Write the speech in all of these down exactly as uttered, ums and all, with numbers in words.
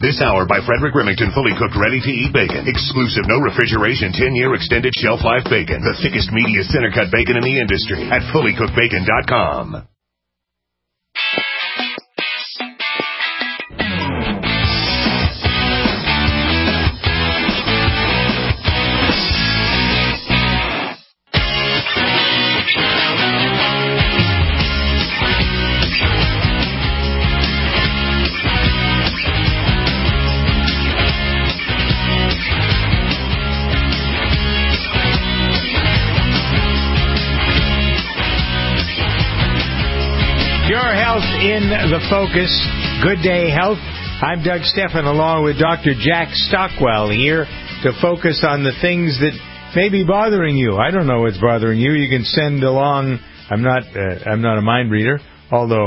This hour by Frederick Remington, fully cooked, ready-to-eat bacon. Exclusive, no refrigeration, ten-year extended shelf life bacon. The thickest, meatiest, center-cut bacon in the industry at fully cooked bacon dot com. In the focus, Good Day Health. I'm Doug Stephan, along with Doctor Jack Stockwell, here to focus on the things that may be bothering you. I don't know what's bothering you. You can send along. I'm not. Uh, I'm not a mind reader, although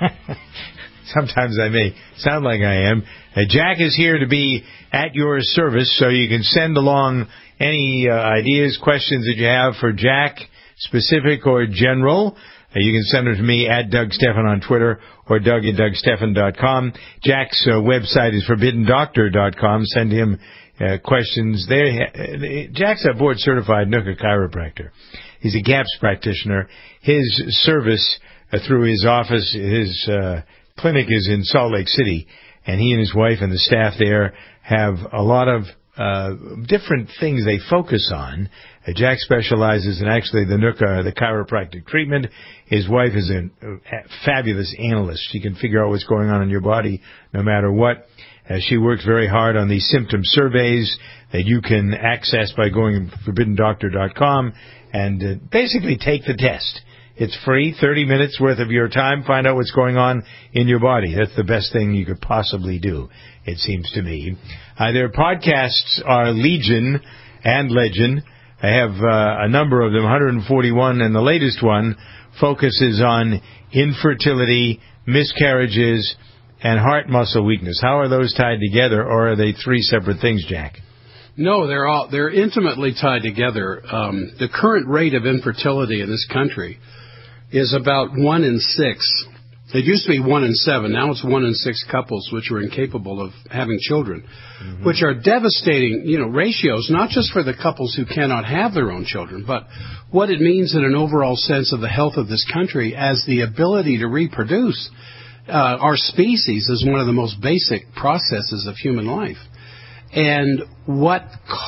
sometimes I may sound like I am. Uh, Jack is here to be at your service, so you can send along any uh, ideas, questions that you have for Jack, specific or general. You can send it to me at Doug Stephan on Twitter or Doug at Doug Stephan dot com. Jack's uh, website is forbidden doctor dot com. Send him uh, questions there. Jack's a board-certified Nooka chiropractor. He's a GAPS practitioner. His service uh, through his office, his uh, clinic is in Salt Lake City, and he and his wife and the staff there have a lot of uh, different things they focus on. Uh, Jack specializes in actually the Nooka, the chiropractic treatment. His wife is a, a fabulous analyst. She can figure out what's going on in your body no matter what. Uh, she works very hard on these symptom surveys that you can access by going to forbidden doctor dot com and uh, basically take the test. It's free, thirty minutes worth of your time. Find out what's going on in your body. That's the best thing you could possibly do, it seems to me. Uh, their podcasts are legion and legend. I have uh, a number of them, one hundred forty-one, and the latest one focuses on infertility, miscarriages, and heart muscle weakness. How are those tied together, or are they three separate things, Jack? No, they're all they're intimately tied together. Um, the current rate of infertility in this country is about one in six. It used to be one in seven. Now it's one in six couples which are incapable of having children, mm-hmm. which are devastating, you know, ratios, not just for the couples who cannot have their own children, but what it means in an overall sense of the health of this country as the ability to reproduce. Uh, our species is one of the most basic processes of human life. And what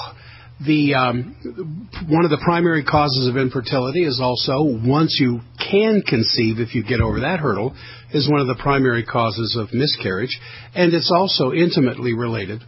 the um, one of the primary causes of infertility is also, once you can conceive, if you get over that hurdle, is one of the primary causes of miscarriage. And it's also intimately related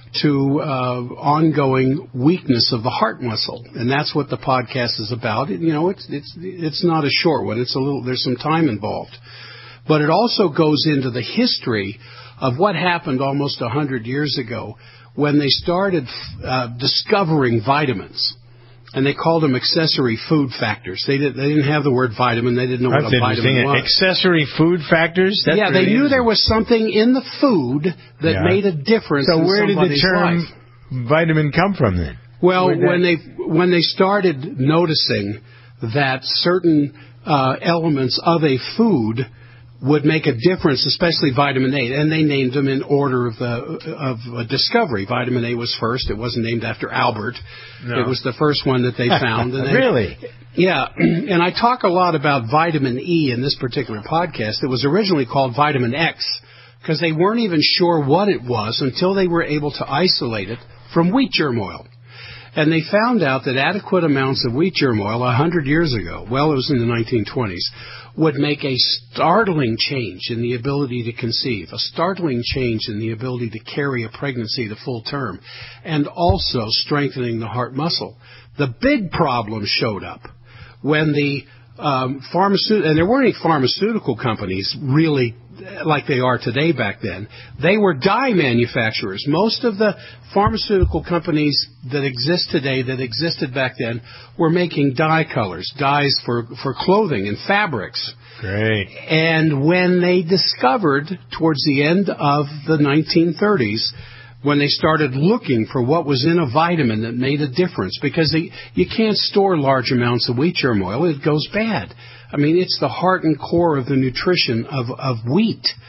to uh, ongoing weakness of the heart muscle. And that's what the podcast is about. You know, it's it's it's not a short one. It's a little, there's some time involved. But it also goes into the history of what happened almost one hundred years ago when they started uh, discovering vitamins. And they called them accessory food factors. They, did, they didn't have the word vitamin. They didn't know That's what a vitamin was. Accessory food factors? That's yeah, they knew there was something in the food that yeah. made a difference so in where did the term life. vitamin come from then? Well, when they when they started noticing that certain uh, elements of a food would make a difference, especially vitamin A, and they named them in order of the of uh, discovery. Vitamin A was first. It wasn't named after Albert. No. It was the first one that they found. And they, really? Yeah, and I talk a lot about vitamin E in this particular podcast. It was originally called vitamin X because they weren't even sure what it was until they were able to isolate it from wheat germ oil. And they found out that adequate amounts of wheat germ oil one hundred years ago, well, it was in the nineteen twenties, would make a startling change in the ability to conceive, a startling change in the ability to carry a pregnancy to full term, and also strengthening the heart muscle. The big problem showed up when the um, pharmaceutical, and there weren't any pharmaceutical companies really like they are today back then. They were dye manufacturers. Most of the pharmaceutical companies that exist today that existed back then were making dye colors, dyes for, for clothing and fabrics. Great. And when they discovered towards the end of the nineteen thirties, when they started looking for what was in a vitamin that made a difference, because they, you can't store large amounts of wheat germ oil, it goes bad. I mean, it's the heart and core of the nutrition of, of wheat.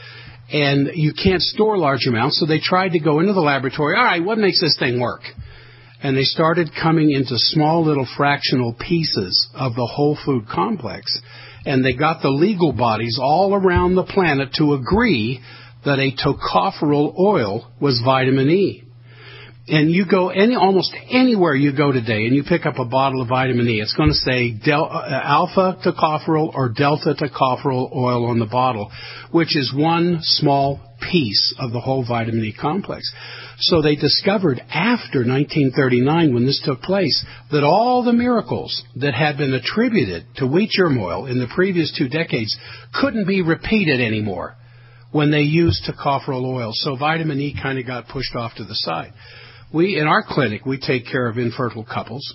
And you can't store large amounts, so they tried to go into the laboratory. All right, what makes this thing work? And they started coming into small little fractional pieces of the whole food complex. And they got the legal bodies all around the planet to agree that a tocopherol oil was vitamin E. And you go any almost anywhere you go today, and you pick up a bottle of vitamin E, it's going to say del, uh, alpha tocopherol or delta tocopherol oil on the bottle, which is one small piece of the whole vitamin E complex. So they discovered after nineteen thirty-nine, when this took place, that all the miracles that had been attributed to wheat germ oil in the previous two decades couldn't be repeated anymore when they used tocopherol oil. So vitamin E kind of got pushed off to the side. We, in our clinic, we take care of infertile couples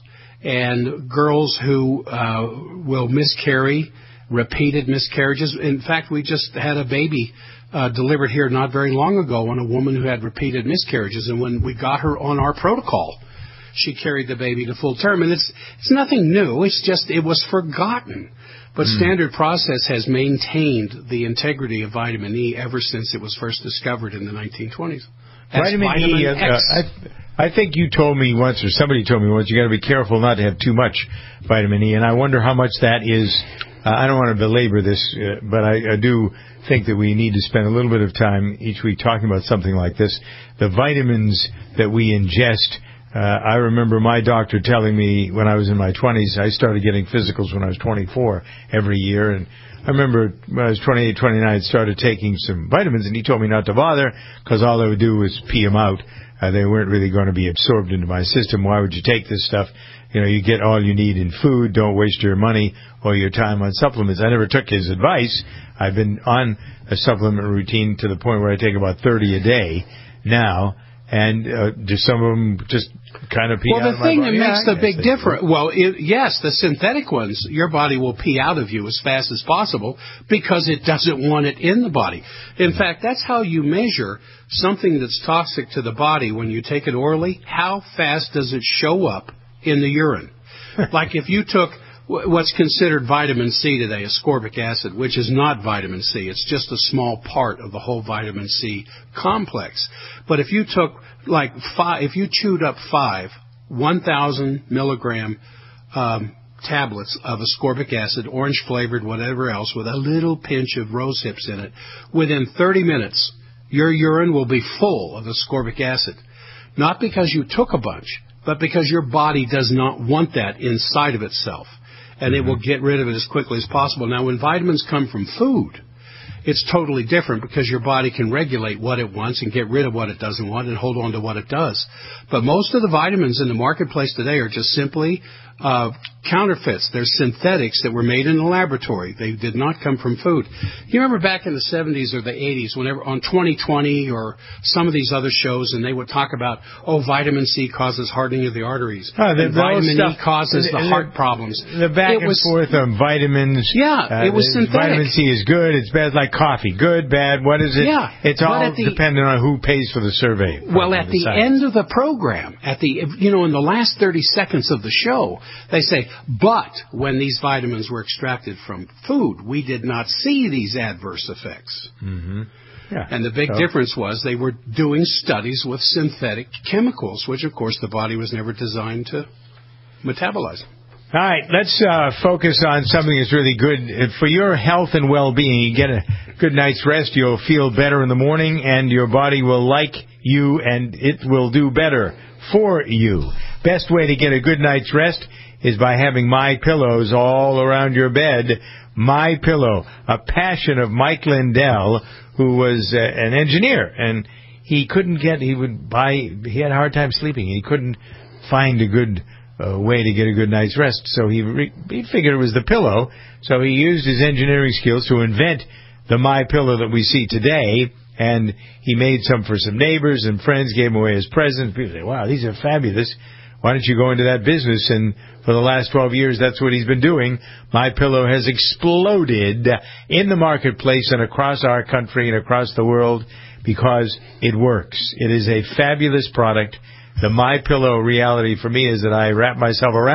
and girls who uh, will miscarry, repeated miscarriages. In fact, we just had a baby uh, delivered here not very long ago on a woman who had repeated miscarriages. And when we got her on our protocol, she carried the baby to full term. And it's it's nothing new. It's just it was forgotten. But mm. Standard Process has maintained the integrity of vitamin E ever since it was first discovered in the nineteen twenties. Vitamin, vitamin E, uh, I, I think you told me once, or somebody told me once, you got to be careful not to have too much vitamin E, and I wonder how much that is. Uh, I don't want to belabor this, uh, but I, I do think that we need to spend a little bit of time each week talking about something like this. The vitamins that we ingest. Uh, I remember my doctor telling me when I was in my twenties, I started getting physicals when I was twenty-four every year, and I remember when I was twenty-eight, twenty-nine, I started taking some vitamins, and he told me not to bother because all I would do was pee them out. Uh, they weren't really going to be absorbed into my system. Why would you take this stuff? You know, you get all you need in food. Don't waste your money or your time on supplements. I never took his advice. I've been on a supplement routine to the point where I take about thirty a day now. And uh, do some of them just kind of pee well, out of my body? Well, the thing that yeah, makes the big difference, well, it, yes, the synthetic ones, your body will pee out of you as fast as possible because it doesn't want it in the body. In mm-hmm. fact, that's how you measure something that's toxic to the body when you take it orally. How fast does it show up in the urine? Like if you took what's considered vitamin C today, ascorbic acid, which is not vitamin C. It's just a small part of the whole vitamin C complex. But if you took like five, if you chewed up five one thousand milligram um, tablets of ascorbic acid, orange flavored, whatever else, with a little pinch of rose hips in it, within thirty minutes, your urine will be full of ascorbic acid. Not because you took a bunch, but because your body does not want that inside of itself. And it will get rid of it as quickly as possible. Now, when vitamins come from food, it's totally different because your body can regulate what it wants and get rid of what it doesn't want and hold on to what it does. But most of the vitamins in the marketplace today are just simply uh, counterfeits. They're synthetics that were made in the laboratory. They did not come from food. You remember back in the seventies or the eighties, whenever on twenty twenty or some of these other shows, and they would talk about, oh, vitamin C causes hardening of the arteries. Oh, the, and vitamin stuff, E causes the, the heart the, problems. The back it and was, forth on vitamins. Yeah, uh, it was synthetic. Vitamin C is good. It's bad, like coffee. Good, bad. What is it? Yeah, it's all the, dependent on who pays for the survey. Well, at the, the end of the program, at the you know, in the last thirty seconds of the show, they say, but when these vitamins were extracted from food, we did not see these adverse effects. Mm-hmm. Yeah. And the big so. difference was they were doing studies with synthetic chemicals, which, of course, the body was never designed to metabolize. All right, let's uh, focus on something that's really good. For your health and well-being, you get a good night's rest, you'll feel better in the morning, and your body will like you, and it will do better for you. Best way to get a good night's rest is by having My Pillows all around your bed. My Pillow, a passion of Mike Lindell, who was uh, an engineer, and he couldn't get, he would buy, he had a hard time sleeping. He couldn't find a good uh, way to get a good night's rest, so he, re- he figured it was the pillow, so he used his engineering skills to invent the My Pillow that we see today, and he made some for some neighbors and friends, gave them away as presents. People say, wow, these are fabulous. Why don't you go into that business? And for the last twelve years, that's what he's been doing. My Pillow has exploded in the marketplace and across our country and across the world because it works. It is a fabulous product. The My Pillow reality for me is that I wrap myself around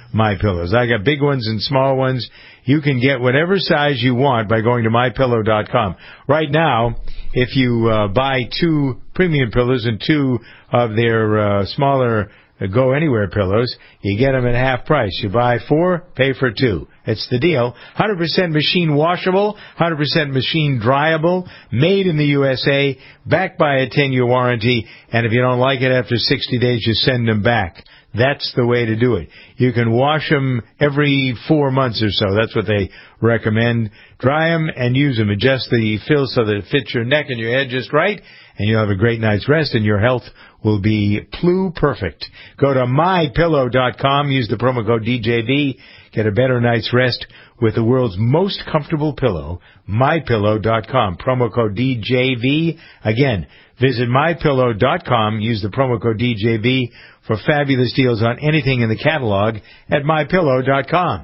My Pillows. I got big ones and small ones. You can get whatever size you want by going to my pillow dot com. Right now, if you uh, buy two premium pillows and two of their uh, smaller uh, Go Anywhere pillows, you get them at half price. You buy four, pay for two. It's the deal. one hundred percent machine washable, one hundred percent machine dryable, made in the U S A, backed by a ten-year warranty, and if you don't like it after sixty days, you send them back. That's the way to do it. You can wash them every four months or so. That's what they recommend. Dry them and use them. Adjust the fill so that it fits your neck and your head just right, and you'll have a great night's rest, and your health will be plu-perfect. Go to my pillow dot com. Use the promo code D J V. Get a better night's rest with the world's most comfortable pillow, my pillow dot com. Promo code D J V. Again, visit my pillow dot com. Use the promo code D J V for fabulous deals on anything in the catalog at my pillow dot com.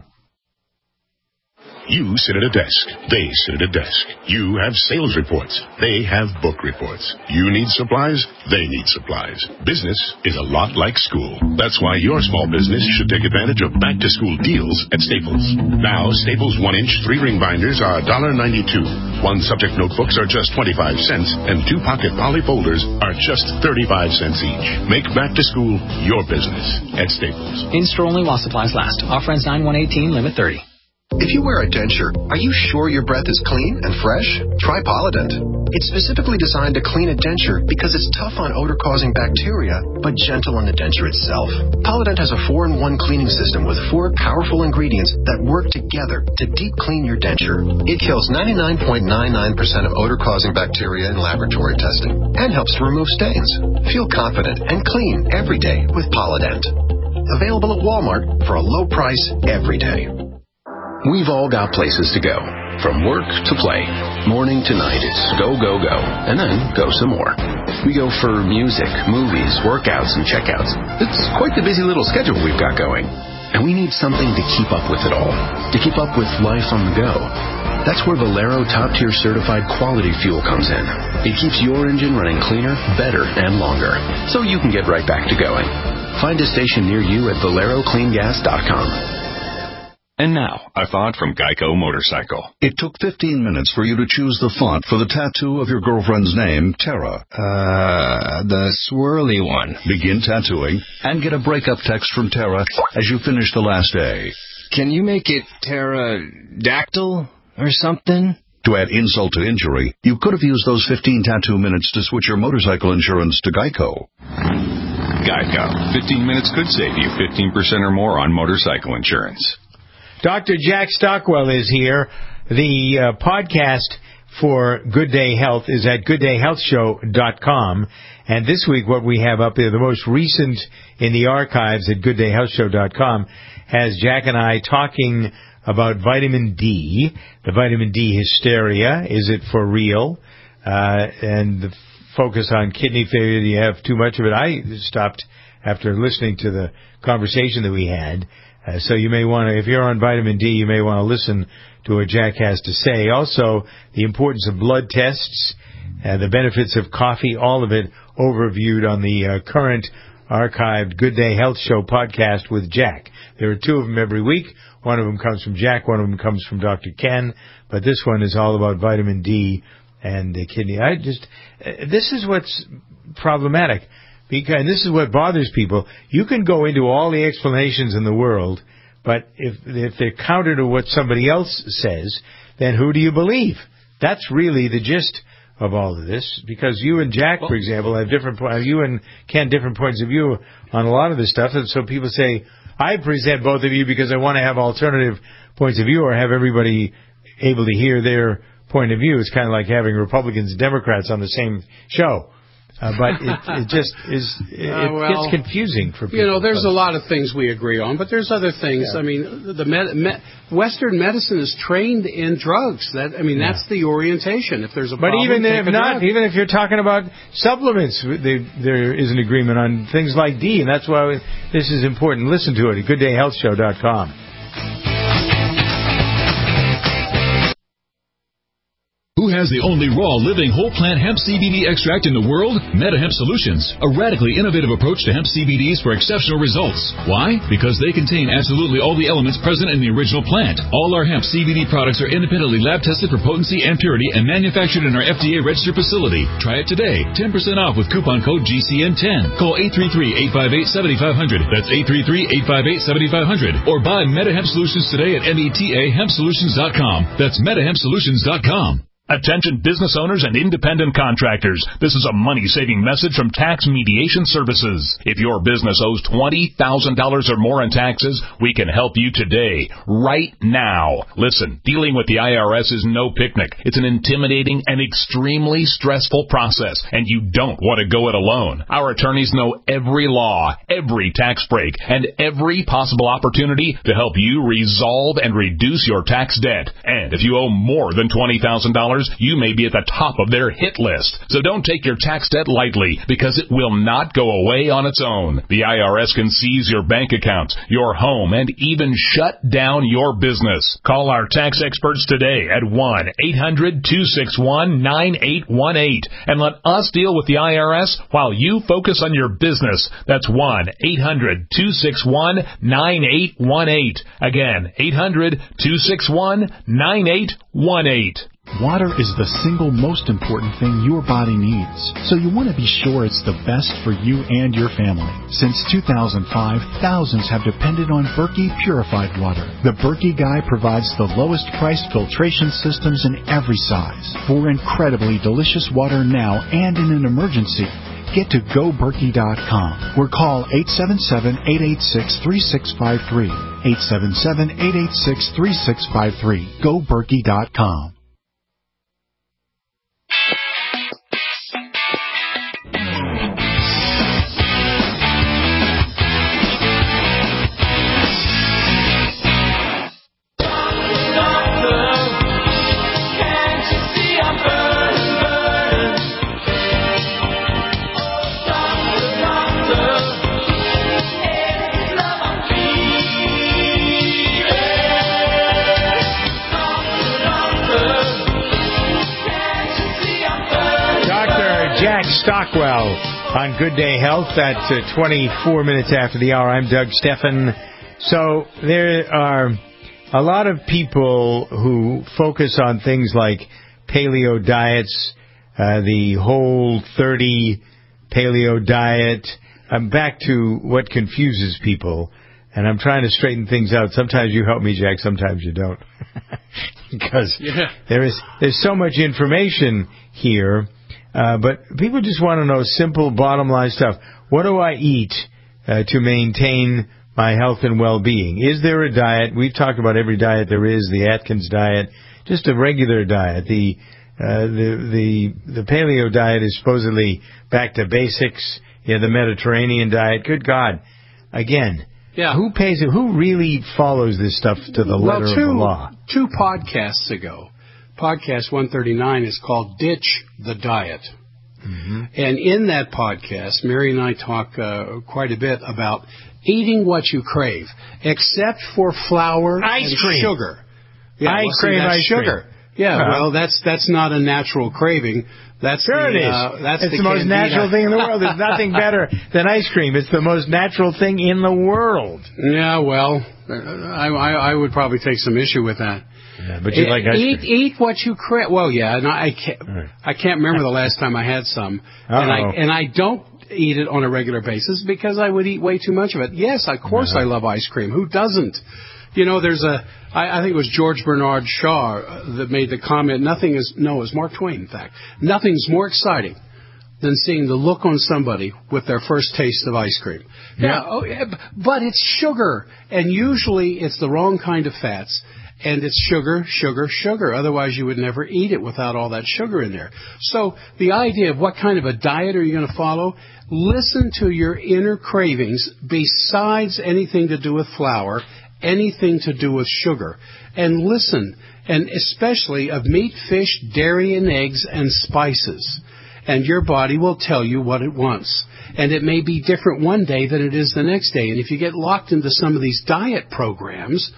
You sit at a desk. They sit at a desk. You have sales reports. They have book reports. You need supplies. They need supplies. Business is a lot like school. That's why your small business should take advantage of back-to-school deals at Staples. Now, Staples one-inch three-ring binders are one dollar ninety-two. One-subject notebooks are just twenty-five cents, and two-pocket poly folders are just thirty-five cents each. Make back-to-school your business at Staples. In-store only while supplies last. Offer ends nine one eighteen, limit thirty. If you wear a denture, are you sure your breath is clean and fresh? Try Polident. It's specifically designed to clean a denture because it's tough on odor-causing bacteria, but gentle on the denture itself. Polident has a four in one cleaning system with four powerful ingredients that work together to deep clean your denture. It kills ninety-nine point nine nine percent of odor-causing bacteria in laboratory testing and helps to remove stains. Feel confident and clean every day with Polident. Available at Walmart for a low price every day. We've all got places to go. From work to play. Morning to night, it's go, go, go. And then go some more. We go for music, movies, workouts, and checkouts. It's quite the busy little schedule we've got going. And we need something to keep up with it all. To keep up with life on the go. That's where Valero top-tier certified quality fuel comes in. It keeps your engine running cleaner, better, and longer. So you can get right back to going. Find a station near you at valero clean gas dot com. And now, a thought from Geico Motorcycle. It took fifteen minutes for you to choose the font for the tattoo of your girlfriend's name, Tara. Uh, the swirly one. Begin tattooing and get a breakup text from Tara as you finish the last A. Can you make it pterodactyl or something? To add insult to injury, you could have used those fifteen tattoo minutes to switch your motorcycle insurance to Geico. Geico. fifteen minutes could save you fifteen percent or more on motorcycle insurance. Doctor Jack Stockwell is here. The uh, podcast for Good Day Health is at good day health show dot com. And this week, what we have up there, the most recent in the archives at good day health show dot com, has Jack and I talking about vitamin D, the vitamin D hysteria. Is it for real? Uh, and the focus on kidney failure. Do you have too much of it? I stopped after listening to the conversation that we had. Uh, so you may want to, if you're on vitamin D, you may want to listen to what Jack has to say. Also, the importance of blood tests, uh, the benefits of coffee, all of it overviewed on the uh, current archived Good Day Health Show podcast with Jack. There are two of them every week. One of them comes from Jack, one of them comes from Doctor Ken, but this one is all about vitamin D and the kidney. I just, uh, this is what's problematic. Because, and this is what bothers people. You can go into all the explanations in the world, but if if they're counter to what somebody else says, then who do you believe? That's really the gist of all of this. Because you and Jack, for example, have different you and Ken different points of view on a lot of this stuff, and so people say, I present both of you because I want to have alternative points of view or have everybody able to hear their point of view. It's kind of like having Republicans and Democrats on the same show. Uh, but it, it just is, it, uh, well, it gets confusing for people. You know, there's a lot of things we agree on, but there's other things. Yeah. I mean, the med, med, Western medicine is trained in drugs. That I mean, yeah. that's the orientation. If there's a but problem, even if not, drug. even if you're talking about supplements, they, there is an agreement on things like D, and that's why this is important. Listen to it at good day health show dot com. Who has has the only raw, living, whole plant hemp C B D extract in the world? MetaHemp Solutions, a radically innovative approach to hemp C B Ds for exceptional results. Why? Because they contain absolutely all the elements present in the original plant. All our hemp C B D products are independently lab tested for potency and purity and manufactured in our F D A registered facility. Try it today. ten percent off with coupon code G C N ten. Call eight three three, eight five eight, seven five zero zero. That's eight three three, eight five eight, seven five zero zero. Or buy MetaHemp Solutions today at meta hemp solutions dot com. That's meta hemp solutions dot com. Attention business owners and independent contractors. This is a money-saving message from Tax Mediation Services. If your business owes twenty thousand dollars or more in taxes, we can help you today, right now. Listen, dealing with the I R S is no picnic. It's an intimidating and extremely stressful process, and you don't want to go it alone. Our attorneys know every law, every tax break, and every possible opportunity to help you resolve and reduce your tax debt. And if you owe more than twenty thousand dollars, you may be at the top of their hit list. So don't take your tax debt lightly, because it will not go away on its own. The I R S can seize your bank accounts, your home, and even shut down your business. Call our tax experts today at one eight hundred, two six one, nine eight one eight and let us deal with the I R S while you focus on your business. That's one eight hundred, two six one, nine eight one eight. Again, eight hundred, two six one, nine eight one eight. Water is the single most important thing your body needs, so you want to be sure it's the best for you and your family. Since two thousand five, thousands have depended on Berkey purified water. The Berkey Guy provides the lowest priced filtration systems in every size for incredibly delicious water now and in an emergency. Get to go berkey dot com or call eight seven seven, eight eight six, three six five three. eight seven seven, eight eight six, three six five three. go berkey dot com. Stockwell on Good Day Health at uh, twenty-four minutes after the hour. I'm Doug Steffen. So there are a lot of people who focus on things like paleo diets, uh, the Whole thirty paleo diet. I'm back to what confuses people, and I'm trying to straighten things out. Sometimes you help me, Jack. Sometimes you don't. Because yeah. there is there's so much information here. Uh, but people just want to know simple, bottom-line stuff. What do I eat uh, to maintain my health and well-being? Is there a diet? We've talked about every diet there is, the Atkins diet, just a regular diet. The uh, the the the paleo diet is supposedly back to basics. Yeah, the Mediterranean diet. Good God. Again, yeah. who pays it? Who really follows this stuff to the letter well, two, of the law? Two podcasts ago, podcast one thirty-nine is called Ditch the Diet. Mm-hmm. And in that podcast, Mary and I talk uh, quite a bit about eating what you crave, except for flour ice and cream. sugar. Yeah, I well, crave see, ice sugar. cream. Yeah, uh-huh. well, that's that's not a natural craving. That's sure the, it is. Uh, that's it's the, the most natural thing in the world. There's nothing better than ice cream. It's the most natural thing in the world. Yeah, well, I, I, I would probably take some issue with that. Yeah, but you like ice eat, cream. Eat what you crave. Well, yeah, and I can't, right. I can't remember the last time I had some. Uh-oh. And I and I don't eat it on a regular basis because I would eat way too much of it. Yes, of course uh-huh. I love ice cream. Who doesn't? You know, there's a, I, I think it was George Bernard Shaw uh, that made the comment, nothing is, no, it was Mark Twain, in fact, nothing's more exciting than seeing the look on somebody with their first taste of ice cream. Yeah, yeah, oh, yeah but it's sugar, and usually it's the wrong kind of fats. And it's sugar, sugar, sugar. Otherwise, you would never eat it without all that sugar in there. So the idea of what kind of a diet are you going to follow, listen to your inner cravings besides anything to do with flour, anything to do with sugar. And listen, and especially of meat, fish, dairy, and eggs, and spices. And your body will tell you what it wants. And it may be different one day than it is the next day. And if you get locked into some of these diet programs,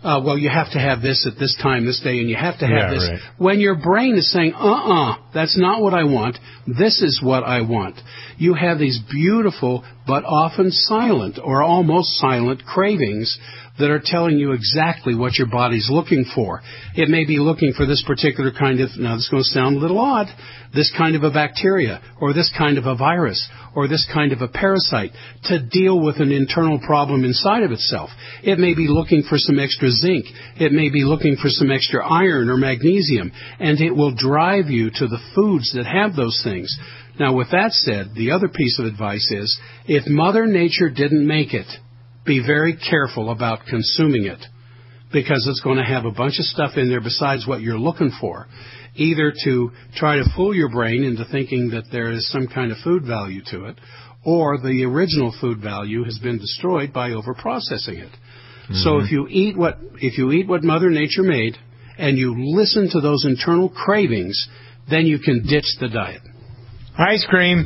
uh, well, you have to have this at this time, this day, and you have to have Yeah, this. right. When your brain is saying, uh-uh, that's not what I want, this is what I want. You have these beautiful but often silent or almost silent cravings that are telling you exactly what your body's looking for. It may be looking for this particular kind of, now this is going to sound a little odd, this kind of a bacteria, or this kind of a virus, or this kind of a parasite to deal with an internal problem inside of itself. It may be looking for some extra zinc. It may be looking for some extra iron or magnesium, and it will drive you to the foods that have those things. Now, with that said, the other piece of advice is, if Mother Nature didn't make it, be very careful about consuming it, because it's going to have a bunch of stuff in there besides what you're looking for, either to try to fool your brain into thinking that there is some kind of food value to it, or the original food value has been destroyed by overprocessing it. Mm-hmm. So if you eat what if you eat what Mother Nature made, and you listen to those internal cravings, then you can ditch the diet. Ice cream.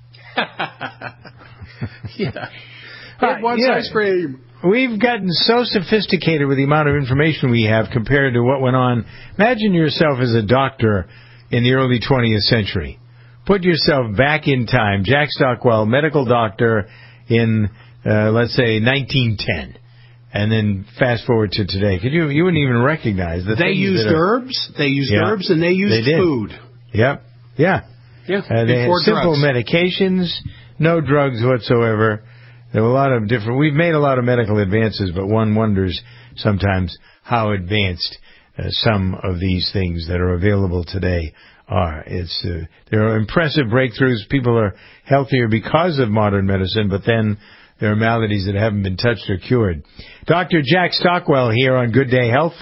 Yeah. It wants yeah. ice cream. We've gotten so sophisticated with the amount of information we have compared to what went on. Imagine yourself as a doctor in the early twentieth century. Put yourself back in time. Jack Stockwell, medical doctor in, uh, let's say, nineteen ten. And then fast forward to today. Could you you wouldn't even recognize the They things used that are, herbs. They used yeah, herbs, and they used they did. food. Yep. Yeah. Yeah. Uh, they had before simple drugs. medications, no drugs whatsoever. There were a lot of different... We've made a lot of medical advances, but one wonders sometimes how advanced uh, some of these things that are available today are. It's uh, there are impressive breakthroughs. People are healthier because of modern medicine, but then there are maladies that haven't been touched or cured. Doctor Jack Stockwell here on Good Day Health.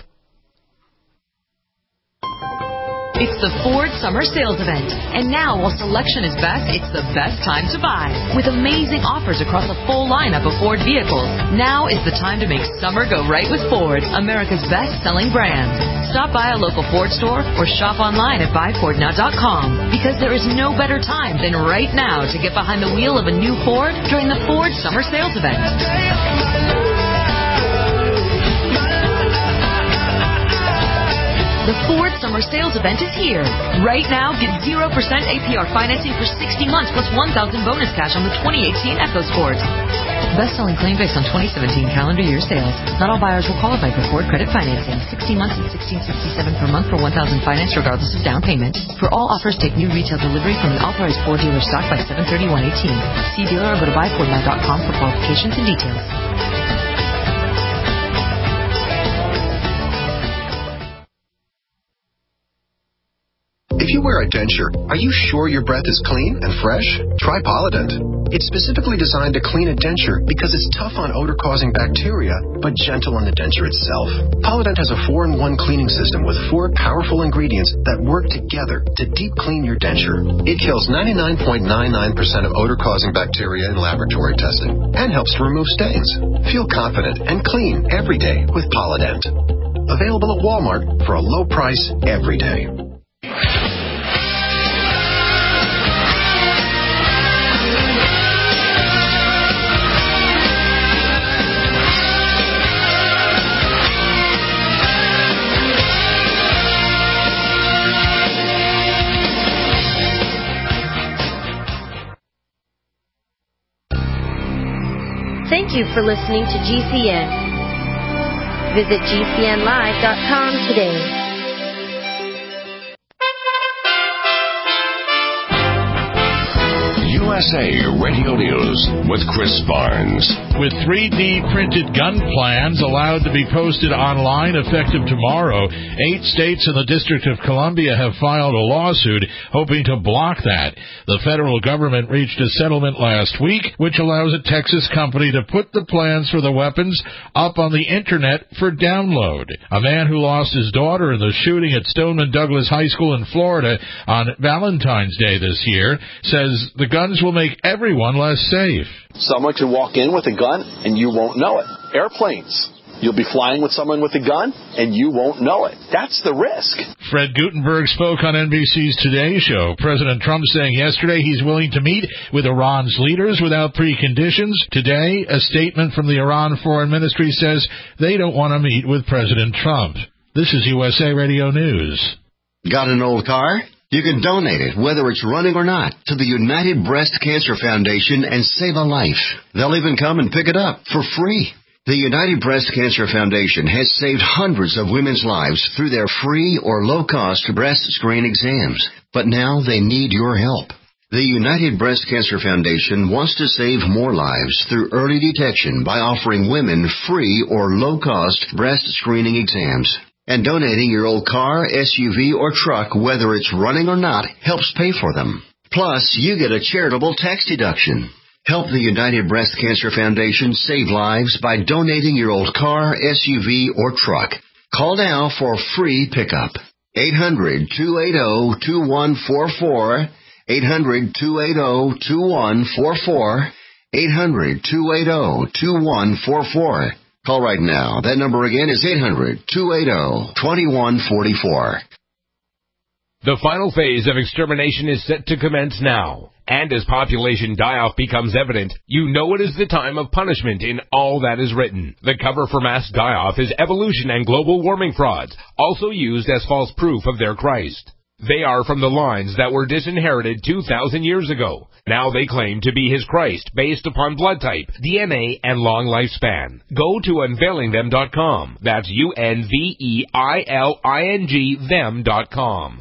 It's the Ford Summer Sales Event. And now, while selection is best, it's the best time to buy. With amazing offers across a full lineup of Ford vehicles, now is the time to make summer go right with Ford, America's best-selling brand. Stop by a local Ford store or shop online at buy ford now dot com, because there is no better time than right now to get behind the wheel of a new Ford during the Ford Summer Sales Event. The Ford Summer Sales Event is here. Right now, get zero percent A P R financing for sixty months plus one thousand dollars bonus cash on the twenty eighteen EcoSport. Best-selling claim based on twenty seventeen calendar year sales. Not all buyers will qualify for Ford credit financing. sixty months and sixteen sixty-seven per month for one thousand dollars finance regardless of down payment. For all offers, take new retail delivery from an authorized Ford dealer stock by seven thirty-one eighteen. See dealer or go to buy ford now dot com for qualifications and details. If you wear a denture, are you sure your breath is clean and fresh? Try Polident. It's specifically designed to clean a denture because it's tough on odor-causing bacteria, but gentle on the denture itself. Polident has a four in one cleaning system with four powerful ingredients that work together to deep clean your denture. It kills ninety-nine point nine nine percent of odor-causing bacteria in laboratory testing and helps to remove stains. Feel confident and clean every day with Polident. Available at Walmart for a low price every day. Thank you for listening to G C N. Visit G C N live dot com today. U S A Radio News with Chris Barnes. With three D printed gun plans allowed to be posted online effective tomorrow, eight states and the District of Columbia have filed a lawsuit hoping to block that. The federal government reached a settlement last week, which allows a Texas company to put the plans for the weapons up on the Internet for download. A man who lost his daughter in the shooting at Stoneman Douglas High School in Florida on Valentine's Day this year says the guns will make everyone less safe. Someone could walk in with a gun and you won't know it. Airplanes. You'll be flying with someone with a gun, and you won't know it. That's the risk. Fred Gutenberg spoke on N B C's Today Show. President Trump saying yesterday he's willing to meet with Iran's leaders without preconditions. Today, a statement from the Iran Foreign Ministry says they don't want to meet with President Trump. This is U S A Radio News. Got an old car? You can donate it, whether it's running or not, to the United Breast Cancer Foundation and save a life. They'll even come and pick it up for free. The United Breast Cancer Foundation has saved hundreds of women's lives through their free or low-cost breast screen exams. But now they need your help. The United Breast Cancer Foundation wants to save more lives through early detection by offering women free or low-cost breast screening exams. And donating your old car, S U V, or truck, whether it's running or not, helps pay for them. Plus, you get a charitable tax deduction. Help the United Breast Cancer Foundation save lives by donating your old car, S U V, or truck. Call now for free pickup. eight hundred, two eight zero, two one four four. eight hundred, two eight zero, two one four four. eight hundred, two eight zero, two one four four. Call right now. That number again is eight hundred, two eight zero, two one four four. The final phase of extermination is set to commence now. And as population die-off becomes evident, you know it is the time of punishment in all that is written. The cover for mass die-off is evolution and global warming frauds, also used as false proof of their Christ. They are from the lines that were disinherited two thousand years ago. Now they claim to be his Christ based upon blood type, D N A, and long lifespan. Go to unveiling them dot com. That's U N V E I L I N G them dot com.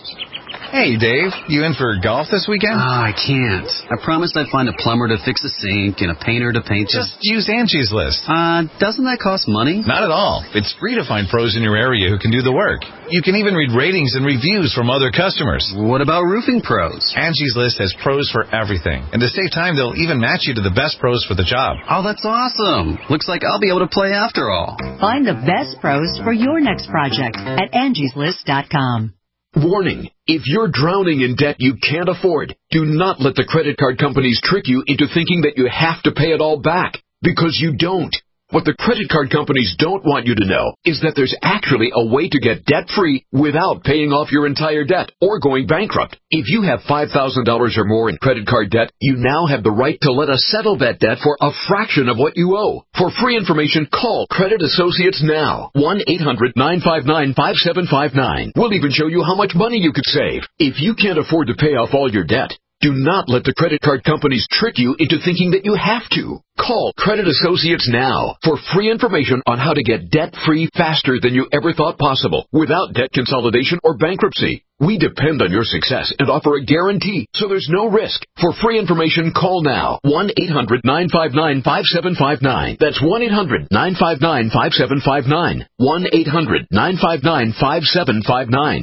Hey, Dave, you in for golf this weekend? Ah, I can't. I promised I'd find a plumber to fix the sink and a painter to paint the... Just use Angie's List. Uh, doesn't that cost money? Not at all. It's free to find pros in your area who can do the work. You can even read ratings and reviews from other customers. What about roofing pros? Angie's List has pros for everything. And to save time, they'll even match you to the best pros for the job. Oh, that's awesome. Looks like I'll be able to play after all. Find the best pros for your next project at angies list dot com. Warning, if you're drowning in debt you can't afford, do not let the credit card companies trick you into thinking that you have to pay it all back, because you don't. What the credit card companies don't want you to know is that there's actually a way to get debt-free without paying off your entire debt or going bankrupt. If you have five thousand dollars or more in credit card debt, you now have the right to let us settle that debt for a fraction of what you owe. For free information, call Credit Associates now. one eight hundred nine five nine five seven five nine. We'll even show you how much money you could save. If you can't afford to pay off all your debt, do not let the credit card companies trick you into thinking that you have to. Call Credit Associates now for free information on how to get debt-free faster than you ever thought possible without debt consolidation or bankruptcy. We depend on your success and offer a guarantee, so there's no risk. For free information, call now. one eight hundred nine five nine five seven five nine. That's one eight hundred nine five nine five seven five nine. one eight hundred nine five nine five seven five nine.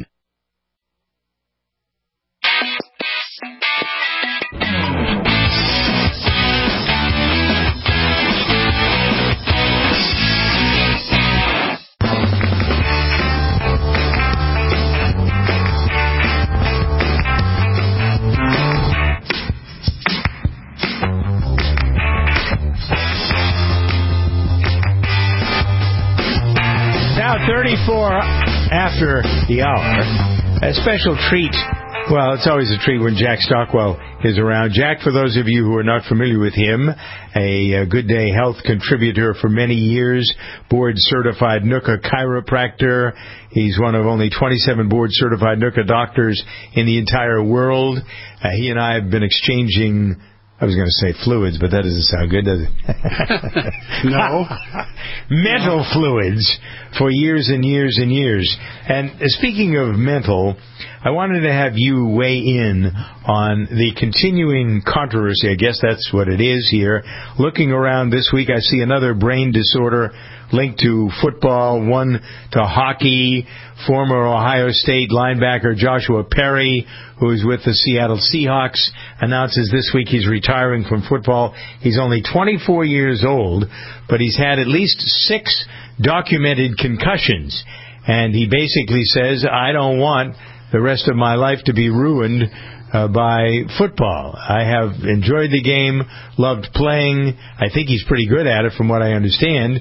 thirty-four after the hour. A special treat. Well, it's always a treat when Jack Stockwell is around. Jack, for those of you who are not familiar with him, a, a Good Day Health contributor for many years, board-certified N U C A chiropractor. He's one of only twenty-seven board-certified N U C A doctors in the entire world. Uh, he and I have been exchanging... I was going to say fluids, but that doesn't sound good, does it? No. Mental no. fluids for years and years and years. And speaking of mental, I wanted to have you weigh in on the continuing controversy. I guess that's what it is here. Looking around this week, I see another brain disorder linked to football, one to hockey. Former Ohio State linebacker Joshua Perry, who is with the Seattle Seahawks, announces this week he's retiring from football. He's only twenty-four years old, but he's had at least six documented concussions. And he basically says, I don't want the rest of my life to be ruined uh, by football. I have enjoyed the game, loved playing. I think he's pretty good at it from what I understand.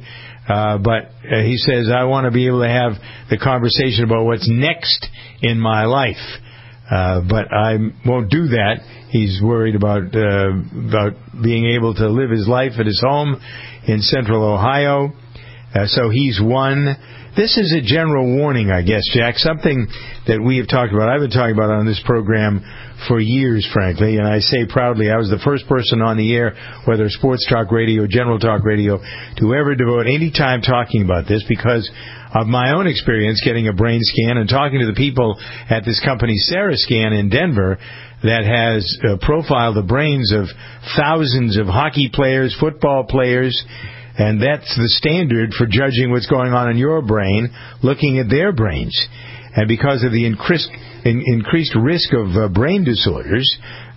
Uh, but uh, he says, I want to be able to have the conversation about what's next in my life. Uh, but I won't do that. He's worried about uh, about being able to live his life at his home in central Ohio. Uh, so he's one. This is a general warning, I guess, Jack, something that we have talked about. I've been talking about on this program for years, frankly, and I say proudly I was the first person on the air, whether sports talk radio, general talk radio, to ever devote any time talking about this because of my own experience getting a brain scan and talking to the people at this company, Sarascan in Denver, that has uh, profiled the brains of thousands of hockey players, football players, and that's the standard for judging what's going on in your brain, looking at their brains. And because of the increased, in, increased risk of uh, brain disorders,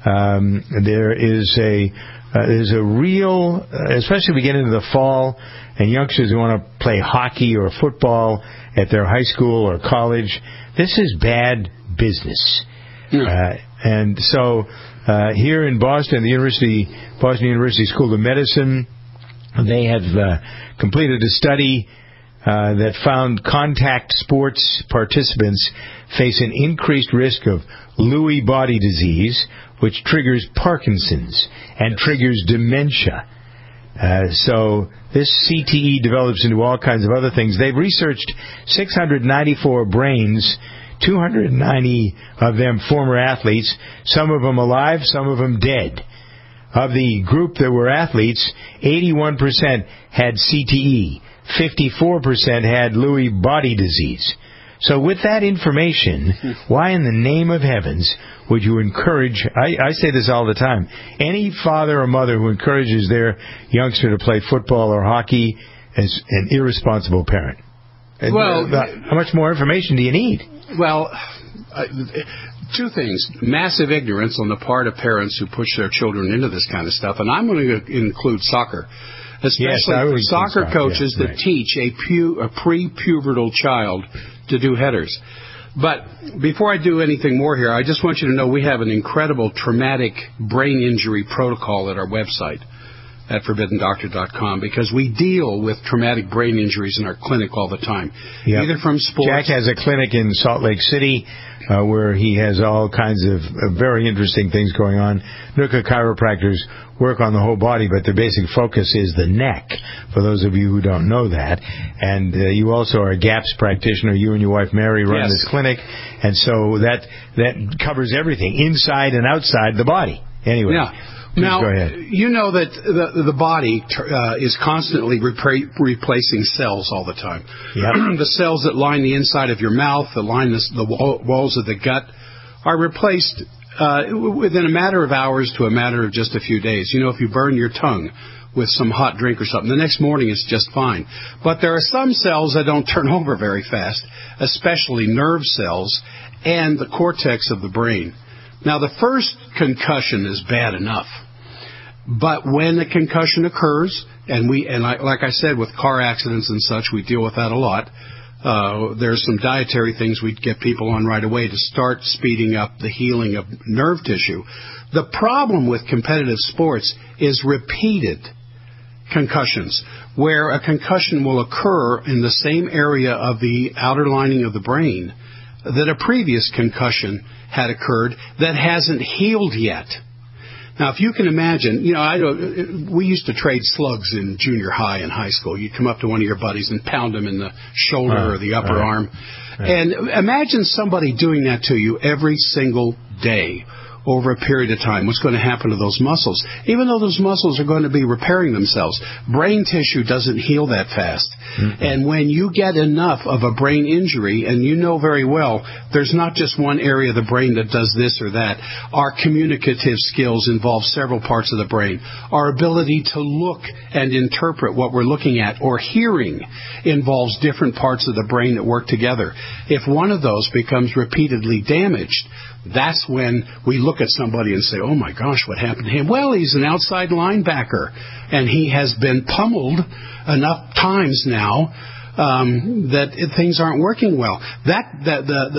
um, there is a uh, there's a real, uh, especially we get into the fall, and youngsters who want to play hockey or football at their high school or college, this is bad business. Yeah. Uh, and so uh, here in Boston, the University Boston University School of Medicine, they have uh, completed a study uh, that found contact sports participants face an increased risk of Lewy body disease, which triggers Parkinson's and triggers dementia. Uh, so this C T E develops into all kinds of other things. They've researched six hundred ninety-four brains, two hundred ninety of them former athletes, some of them alive, some of them dead. Of the group that were athletes, eighty-one percent had C T E, fifty-four percent had Lewy body disease. So with that information, why in the name of heavens would you encourage, I, I say this all the time, any father or mother who encourages their youngster to play football or hockey is an irresponsible parent. Well, how much more information do you need? Well, uh, two things. Massive ignorance on the part of parents who push their children into this kind of stuff, and I'm going to include soccer. Especially yes, soccer soccer, coaches yeah, that right. teach a, pu- a pre-pubertal child to do headers. But before I do anything more here, I just want you to know we have an incredible traumatic brain injury protocol at our website at forbidden doctor dot com because we deal with traumatic brain injuries in our clinic all the time, yep. either from sports. Jack has a clinic in Salt Lake City uh, where he has all kinds of uh, very interesting things going on. N U C A chiropractors work on the whole body, but their basic focus is the neck, for those of you who don't know that. And uh, you also are a GAPS practitioner. You and your wife, Mary, run yes. this clinic. And so that that covers everything, inside and outside the body. Anyway. Yeah. Please now, go ahead. You know that the, the body uh, is constantly repra- replacing cells all the time. Yep. The cells that line the inside of your mouth, that line the, the wall, walls of the gut, are replaced uh, within a matter of hours to a matter of just a few days. You know, if you burn your tongue with some hot drink or something, the next morning it's just fine. But there are some cells that don't turn over very fast, especially nerve cells and the cortex of the brain. Now, the first concussion is bad enough. But when the concussion occurs, and we and I, like I said, with car accidents and such, we deal with that a lot. Uh, there's some dietary things we get people on right away to start speeding up the healing of nerve tissue. The problem with competitive sports is repeated concussions, where a concussion will occur in the same area of the outer lining of the brain that a previous concussion had occurred that hasn't healed yet. Now, if you can imagine, you know, I don't, we used to trade slugs in junior high and high school. You'd come up to one of your buddies and pound them in the shoulder right, or the upper right, arm. Right. And imagine somebody doing that to you every single day over a period of time. What's going to happen to those muscles? Even though those muscles are going to be repairing themselves, brain tissue doesn't heal that fast. Mm-hmm. And when you get enough of a brain injury, and you know very well, there's not just one area of the brain that does this or that. Our communicative skills involve several parts of the brain. Our ability to look and interpret what we're looking at or hearing involves different parts of the brain that work together. If one of those becomes repeatedly damaged, that's when we look at somebody and say, oh my gosh, what happened to him? Well, he's an outside linebacker, and he has been pummeled enough times now um, that it, things aren't working well. That, that the, the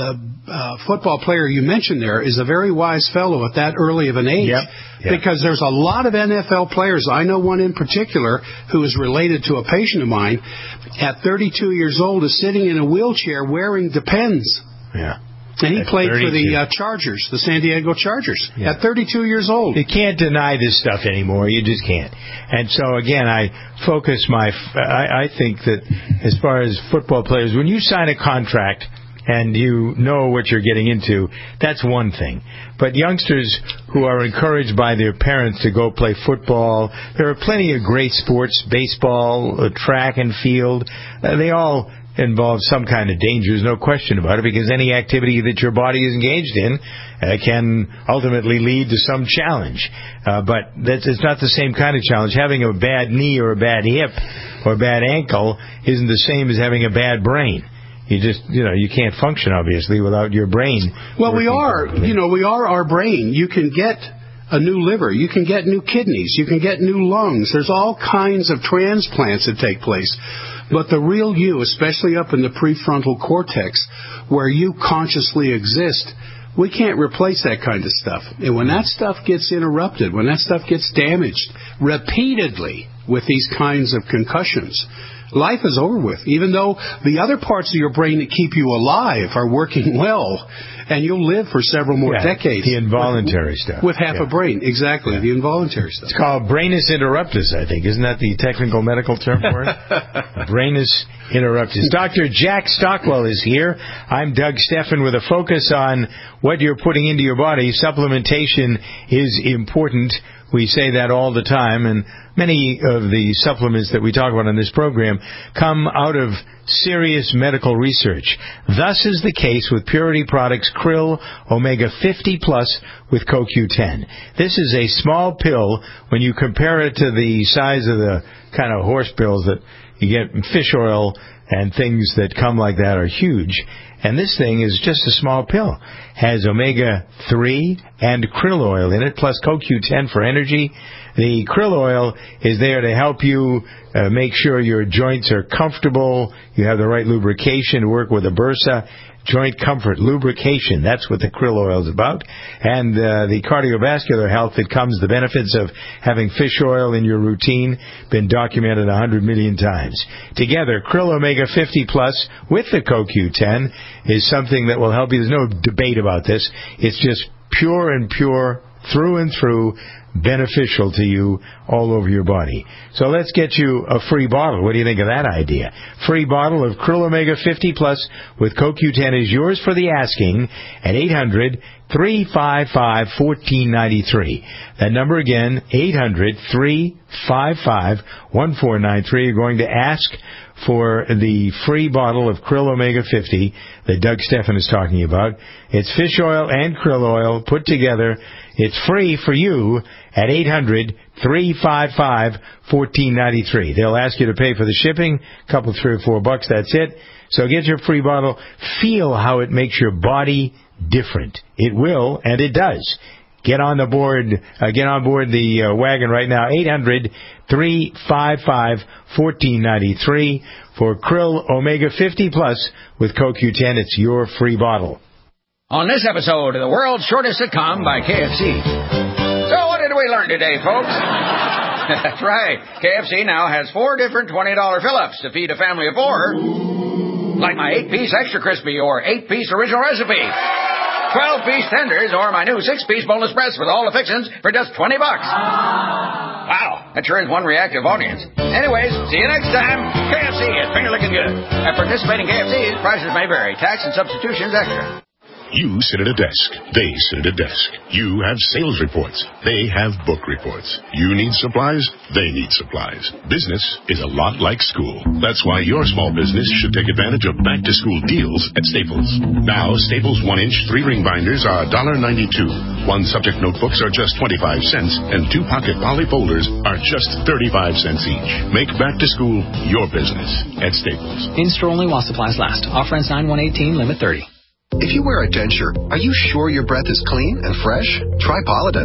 uh, football player you mentioned there is a very wise fellow at that early of an age. Yep. Yep. Because there's a lot of N F L players. I know one in particular who is related to a patient of mine. At thirty-two years old, is sitting in a wheelchair wearing Depends. Yeah. And he At played for the thirty-two. uh, Chargers, the San Diego Chargers, Yeah. at thirty-two years old. You can't deny this stuff anymore. You just can't. And so, again, I focus my... I, I think that as far as football players, when you sign a contract and you know what you're getting into, that's one thing. But youngsters who are encouraged by their parents to go play football, there are plenty of great sports, baseball, uh, track and field. Uh, they all involve some kind of danger. There's no question about it, because any activity that your body is engaged in uh, can ultimately lead to some challenge. Uh, but that's, it's not the same kind of challenge. Having a bad knee or a bad hip or a bad ankle isn't the same as having a bad brain. You just, you know, you can't function, obviously, without your brain. Well, we are, you know, we are our brain. You can get a new liver. You can get new kidneys. You can get new lungs. There's all kinds of transplants that take place. But the real you, especially up in the prefrontal cortex, where you consciously exist, we can't replace that kind of stuff. And when that stuff gets interrupted, when that stuff gets damaged repeatedly with these kinds of concussions, life is over with, even though the other parts of your brain that keep you alive are working well, and you'll live for several more yeah, decades. The involuntary with, stuff. With half yeah. a brain, exactly, yeah. the involuntary stuff. It's called brainus interruptus, I think. Isn't that the technical medical term for it? Brainus interruptus. Doctor Jack Stockwell is here. I'm Doug Steffen with a focus on what you're putting into your body. Supplementation is important. We say that all the time, and many of the supplements that we talk about on this program come out of serious medical research. Thus is the case with Purity Products Krill Omega fifty Plus with C O Q ten. This is a small pill when you compare it to the size of the kind of horse pills that you get in fish oil, and things that come like that are huge. And this thing is just a small pill. Has omega three and krill oil in it, plus C O Q ten for energy. The krill oil is there to help you uh, make sure your joints are comfortable, you have the right lubrication to work with a bursa. Joint comfort, lubrication, that's what the krill oil is about. And uh, the cardiovascular health that comes, the benefits of having fish oil in your routine, been documented one hundred million times. Together, Krill Omega fifty Plus with the C O Q ten is something that will help you. There's no debate about this. It's just pure and pure, through and through, beneficial to you all over your body. So let's get you a free bottle. What do you think of that idea? Free bottle of Krill Omega fifty Plus with C O Q ten is yours for the asking at eight hundred, three five five, one four nine three. That number again, eight hundred, three five five, one four nine three. You're going to ask for the free bottle of Krill Omega fifty that Doug Steffen is talking about. It's fish oil and krill oil put together. It's free for you at eight hundred, three five five, one four nine three. They'll ask you to pay for the shipping, a couple, three or four bucks, that's it. So get your free bottle. Feel how it makes your body different. It will, and it does. Get on the board, uh, get on board the uh, wagon right now, eight hundred, three five five, one four nine three for Krill Omega fifty Plus with C O Q ten. It's your free bottle. On this episode of The World's Shortest Sitcom by K F C. So what did we learn today, folks? That's right. K F C now has four different twenty dollar fill-ups to feed a family of four. Like my eight-piece extra crispy or eight-piece original recipe. twelve-piece tenders or my new six-piece boneless breast with all the fixings for just twenty bucks. Wow, that sure is one reactive audience. Anyways, see you next time. K F C is finger looking good. At participating K F Cs, prices may vary. Tax and substitutions extra. You sit at a desk. They sit at a desk. You have sales reports. They have book reports. You need supplies. They need supplies. Business is a lot like school. That's why your small business should take advantage of back-to-school deals at Staples. Now, Staples one-inch three-ring binders are one dollar ninety-two. One-subject notebooks are just twenty-five cents, and two-pocket poly folders are just thirty-five cents each. Make back-to-school your business at Staples. In-store only while supplies last. Offer ends nine one eighteen, limit thirty. If you wear a denture, are you sure your breath is clean and fresh? Try Polident.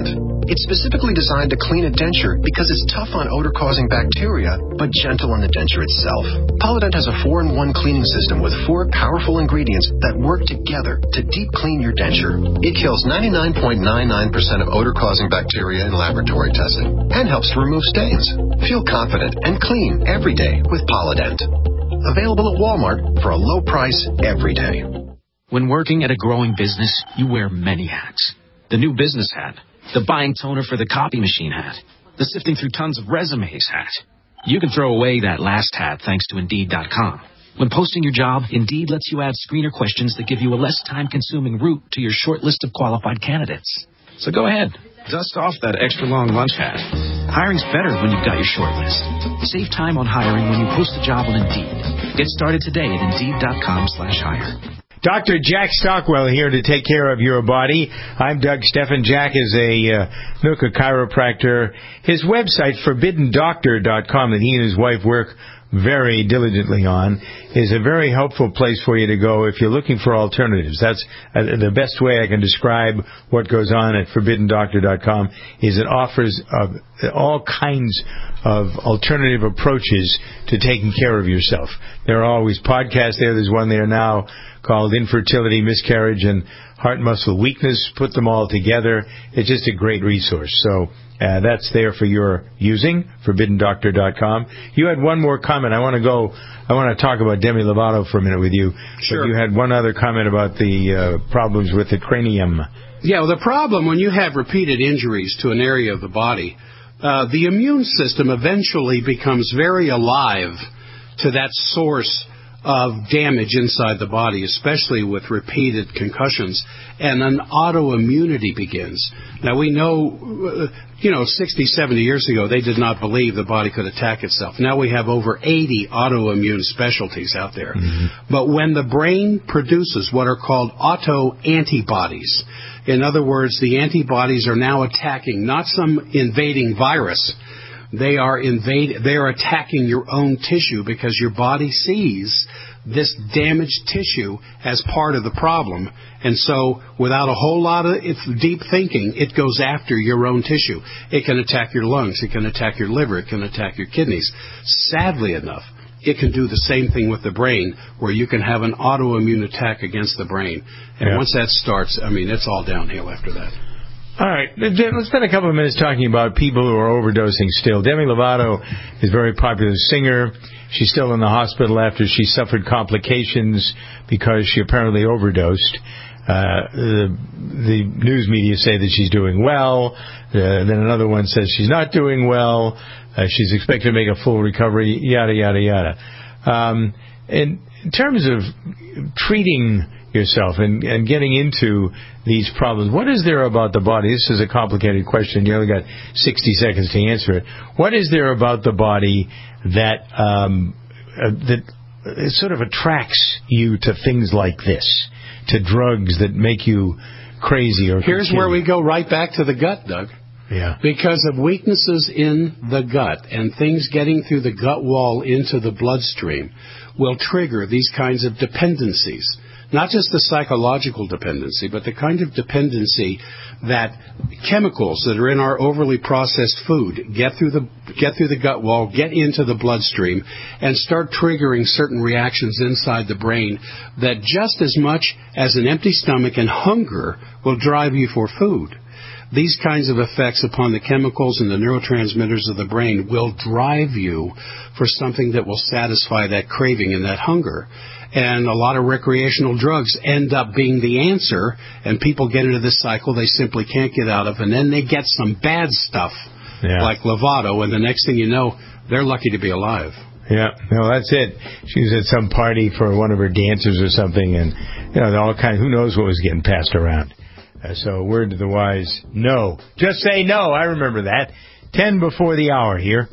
It's specifically designed to clean a denture because it's tough on odor-causing bacteria, but gentle on the denture itself. Polident has a four in one cleaning system with four powerful ingredients that work together to deep clean your denture. It kills ninety-nine point nine nine percent of odor-causing bacteria in laboratory testing and helps to remove stains. Feel confident and clean every day with Polident. Available at Walmart for a low price every day. When working at a growing business, you wear many hats. The new business hat, the buying toner for the copy machine hat, the sifting through tons of resumes hat. You can throw away that last hat thanks to Indeed dot com. When posting your job, Indeed lets you add screener questions that give you a less time-consuming route to your short list of qualified candidates. So go ahead, dust off that extra long lunch hat. Hiring's better when you've got your short list. Save time on hiring when you post a job on Indeed. Get started today at Indeed dot com slash hire. Doctor Jack Stockwell here to take care of your body. I'm Doug Steffen. Jack is a uh, Nuka chiropractor. His website, forbidden doctor dot com, that he and his wife work very diligently on, is a very helpful place for you to go if you're looking for alternatives. That's uh, the best way I can describe what goes on at forbidden doctor dot com, is it offers uh, all kinds of alternative approaches to taking care of yourself. There are always podcasts there. There's one there now called Infertility, Miscarriage, and Heart Muscle Weakness. Put them all together. It's just a great resource. So uh, that's there for your using, forbidden doctor dot com. You had one more comment. I want to go, I want to talk about Demi Lovato for a minute with you. Sure. But you had one other comment about the uh, problems with the cranium. Yeah, well, the problem when you have repeated injuries to an area of the body, uh, the immune system eventually becomes very alive to that source of damage inside the body, especially with repeated concussions, and an autoimmunity begins. Now, we know, you know, sixty, seventy years ago, they did not believe the body could attack itself. Now we have over eighty autoimmune specialties out there. Mm-hmm. But when the brain produces what are called autoantibodies, in other words, the antibodies are now attacking not some invading virus, They are invade. They are attacking your own tissue because your body sees this damaged tissue as part of the problem. And so without a whole lot of deep thinking, it goes after your own tissue. It can attack your lungs. It can attack your liver. It can attack your kidneys. Sadly enough, it can do the same thing with the brain, where you can have an autoimmune attack against the brain. And yeah. once that starts, I mean, it's all downhill after that. All right, let's spend a couple of minutes talking about people who are overdosing still. Demi Lovato is a very popular singer. She's still in the hospital after she suffered complications because she apparently overdosed. Uh, the, the news media say that she's doing well. Uh, then another one says she's not doing well. Uh, she's expected to make a full recovery, yada, yada, yada. Um, in, in terms of treating yourself and, and getting into these problems, what is there about the body? This is a complicated question. You only got sixty seconds to answer it. What is there about the body that um, uh, that sort of attracts you to things like this, to drugs that make you crazy? Or here's where we go right back to the gut, Doug. Yeah. Because of weaknesses in the gut and things getting through the gut wall into the bloodstream will trigger these kinds of dependencies. Not just the psychological dependency, but the kind of dependency that chemicals that are in our overly processed food get through the get through the gut wall, get into the bloodstream, and start triggering certain reactions inside the brain that just as much as an empty stomach and hunger will drive you for food. These kinds of effects upon the chemicals and the neurotransmitters of the brain will drive you for something that will satisfy that craving and that hunger. And a lot of recreational drugs end up being the answer, and people get into this cycle they simply can't get out of, and then they get some bad stuff, yeah. like Lovato, and the next thing you know, they're lucky to be alive. Yeah, no, that's it. She was at some party for one of her dancers or something, and you know, all kind. Who knows what was getting passed around? Uh, so, word to the wise: no. Just say no. I remember that. Ten before the hour here.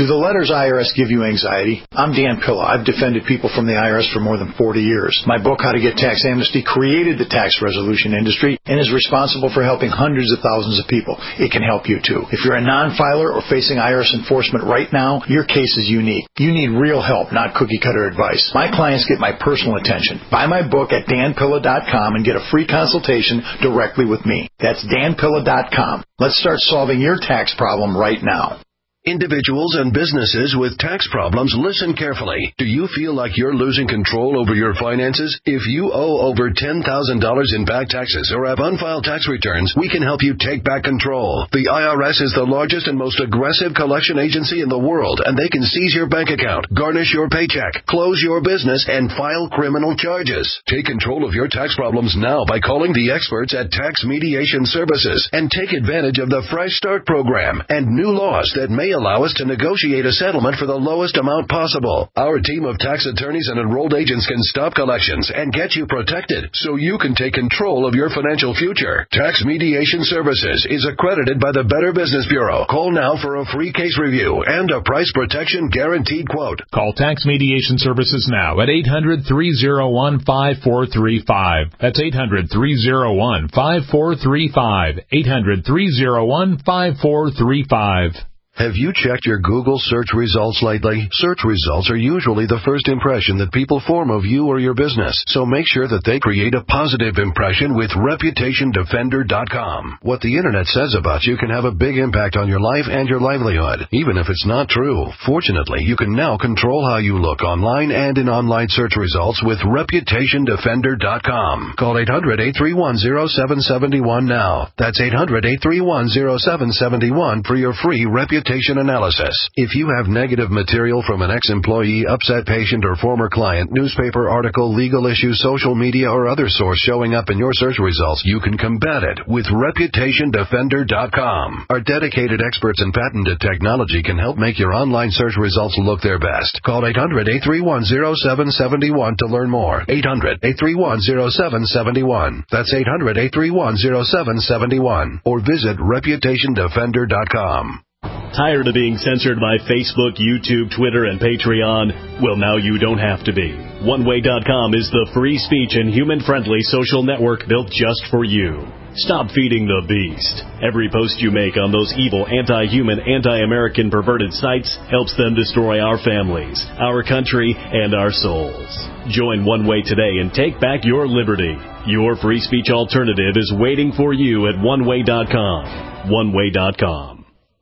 Do the letters I R S give you anxiety? I'm Dan Pilla. I've defended people from the I R S for more than forty years. My book, How to Get Tax Amnesty, created the tax resolution industry and is responsible for helping hundreds of thousands of people. It can help you too. If you're a non-filer or facing I R S enforcement right now, your case is unique. You need real help, not cookie-cutter advice. My clients get my personal attention. Buy my book at dan pilla dot com and get a free consultation directly with me. That's dan pilla dot com. Let's start solving your tax problem right now. Individuals and businesses with tax problems, listen carefully. Do you feel like you're losing control over your finances? If you owe over ten thousand dollars in back taxes or have unfiled tax returns, we can help you take back control. The I R S is the largest and most aggressive collection agency in the world, and they can seize your bank account, garnish your paycheck, close your business, and file criminal charges. Take control of your tax problems now by calling the experts at Tax Mediation Services and take advantage of the Fresh Start program and new laws that may allow us to negotiate a settlement for the lowest amount possible. Our team of tax attorneys and enrolled agents can stop collections and get you protected so you can take control of your financial future. Tax Mediation Services is accredited by the Better Business Bureau. Call now for a free case review and a price protection guaranteed quote. Call Tax Mediation Services now at eight hundred, three oh one, five four three five. That's eight hundred, three oh one, five four three five. eight hundred, three oh one, five four three five. Have you checked your Google search results lately? Search results are usually the first impression that people form of you or your business, so make sure that they create a positive impression with reputation defender dot com. What the Internet says about you can have a big impact on your life and your livelihood, even if it's not true. Fortunately, you can now control how you look online and in online search results with reputation defender dot com. Call eight hundred, eight three one, oh seven seven one now. That's eight hundred, eight three one, oh seven seven one for your free reputation analysis. If you have negative material from an ex-employee, upset patient, or former client, newspaper article, legal issue, social media, or other source showing up in your search results, you can combat it with reputation defender dot com. Our dedicated experts in patented technology can help make your online search results look their best. Call eight hundred, eight three one, oh seven seven one to learn more. eight hundred, eight three one, oh seven seven one. That's eight hundred, eight three one, oh seven seven one. Or visit reputation defender dot com. Tired of being censored by Facebook, YouTube, Twitter, and Patreon? Well, now you don't have to be. one way dot com is the free speech and human-friendly social network built just for you. Stop feeding the beast. Every post you make on those evil, anti-human, anti-American perverted sites helps them destroy our families, our country, and our souls. Join One Way today and take back your liberty. Your free speech alternative is waiting for you at one way dot com. one way dot com.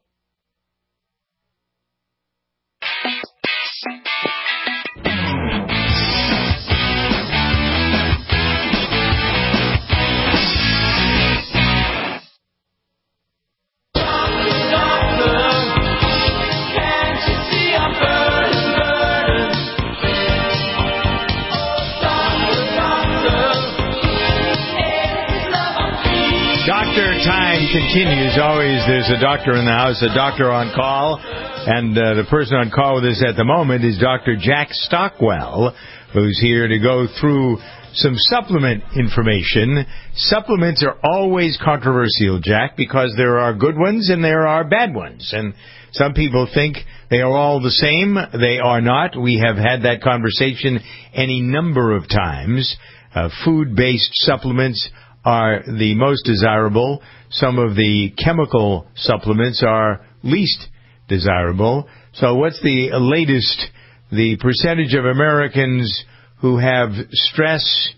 Doctor Time continues. Always there's a doctor in the house, a doctor on call, and uh, the person on call with us at the moment is Doctor Jack Stockwell, who's here to go through some supplement information. Supplements are always controversial, Jack, because there are good ones and there are bad ones, and some people think they are all the same. They are not. We have had that conversation any number of times. Uh, food-based supplements are the most desirable. Some of the chemical supplements are least desirable. So what's the latest, the percentage of Americans who have stress,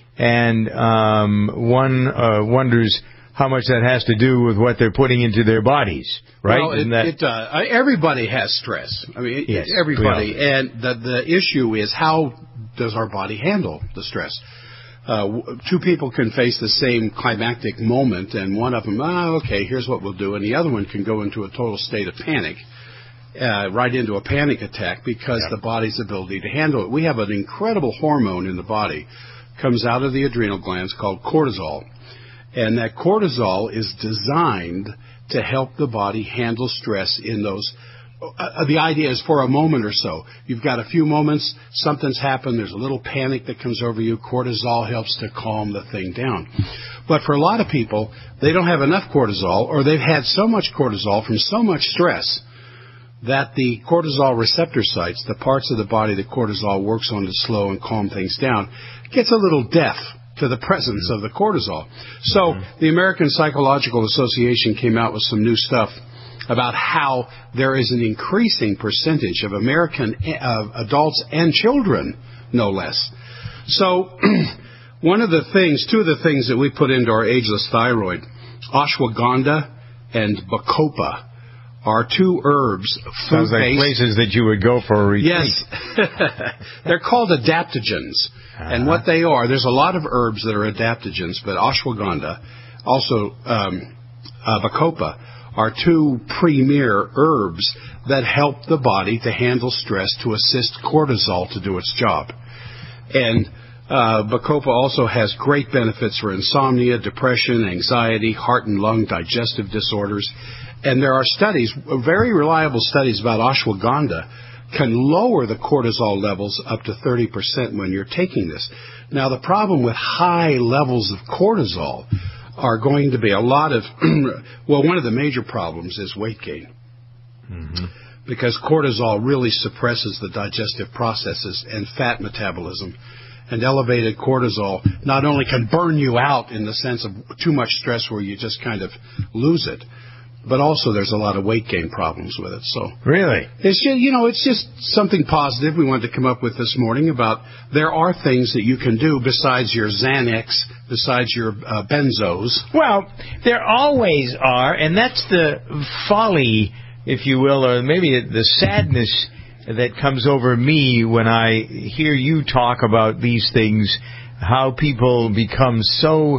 and um, one uh, wonders how much that has to do with what they're putting into their bodies, right? Well, it, that... it, uh, everybody has stress. I mean, yes, everybody. And the, the issue is, how does our body handle the stress? Uh, two people can face the same climactic moment, and one of them, oh, okay, here's what we'll do, and the other one can go into a total state of panic, uh, right into a panic attack, because yeah. the body's ability to handle it. We have an incredible hormone in the body, comes out of the adrenal glands, called cortisol, and that cortisol is designed to help the body handle stress in those. Uh, the idea is for a moment or so. You've got a few moments, something's happened, there's a little panic that comes over you. Cortisol helps to calm the thing down. But for a lot of people, they don't have enough cortisol, or they've had so much cortisol from so much stress that the cortisol receptor sites, the parts of the body that cortisol works on to slow and calm things down, gets a little deaf to the presence of the cortisol. So mm-hmm. the American Psychological Association came out with some new stuff about how there is an increasing percentage of American uh, adults and children, no less. So one of the things, two of the things that we put into our ageless thyroid, ashwagandha and bacopa, are two herbs. Sounds like places that you would go for a retreat. Yes. They're called adaptogens. Uh-huh. And what they are, there's a lot of herbs that are adaptogens, but ashwagandha, also um, uh, bacopa, are two premier herbs that help the body to handle stress, to assist cortisol to do its job. And uh, bacopa also has great benefits for insomnia, depression, anxiety, heart and lung, digestive disorders. And there are studies, very reliable studies about ashwagandha can lower the cortisol levels up to thirty percent when you're taking this. Now, the problem with high levels of cortisol are going to be a lot of, well, one of the major problems is weight gain. Mm-hmm. Because cortisol really suppresses the digestive processes and fat metabolism. And elevated cortisol not only can burn you out in the sense of too much stress where you just kind of lose it, but also there's a lot of weight gain problems with it. So really, it's just, you know, it's just something positive we wanted to come up with this morning about there are things that you can do besides your Xanax, besides your uh, benzos. Well, there always are, and that's the folly, if you will, or maybe the sadness that comes over me when I hear you talk about these things, how people become so